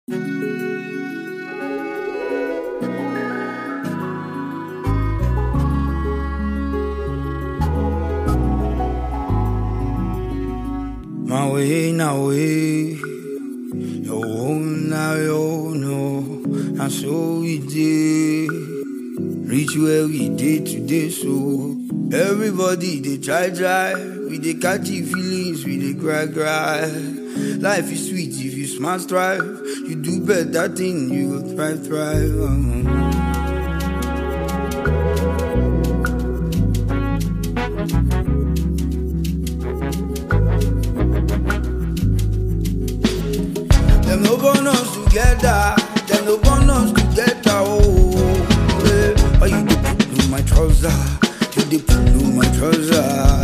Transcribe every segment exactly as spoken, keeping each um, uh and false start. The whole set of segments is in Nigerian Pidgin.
My way, now way. Your own, now your no. And so we did. Reach where we did today, so everybody they try, try. We they catchy feelings, we they cry, cry. Life is sweet if you smart strive. You do better thing, you will thrive, thrive. Um. Them no born us together, them no born us together, oh. Hey. Oh, you dey pull my trouser, you dey pull my trouser.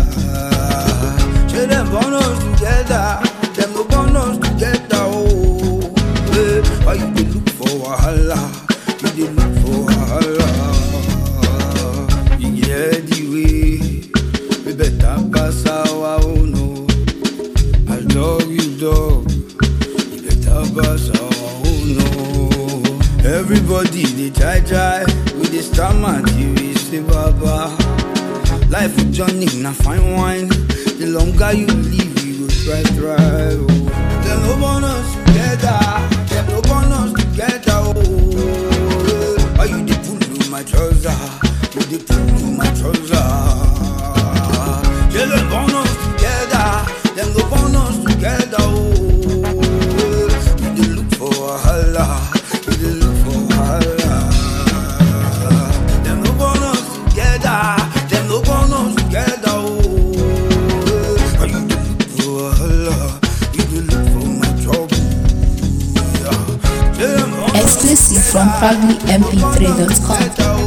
Say them born us together, them no born us together, oh. Hey. Oh, you dey look for wahala, you dey look for wahala. You get the way, we better pass our own, no. I love you, dog. Boss, oh no. Everybody they try, try. With the stammer, we say baba. Life is journey, na fine wine. The longer you live, you go try, try. Oh. Them no born us together, them no born us together. Oh, oh you dey pull on my trouser, you dey pull on my trouser. Them no born us together, them no born us together. Oh. Wahala, we dey look for wahala. Them no born us together, them no born us together. Oh, you dey look for wahala, you dey look for my trouble. Yeah. Exclusive from proudly m p three dot com.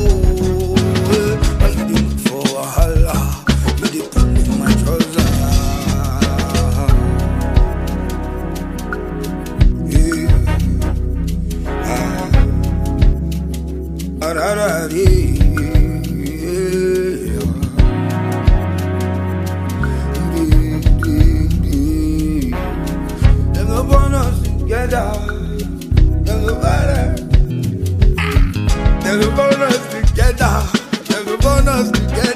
You dey look for wahala, you dey pull my trouser. Them no born us together, them no better. Them no born us together, them no born us together.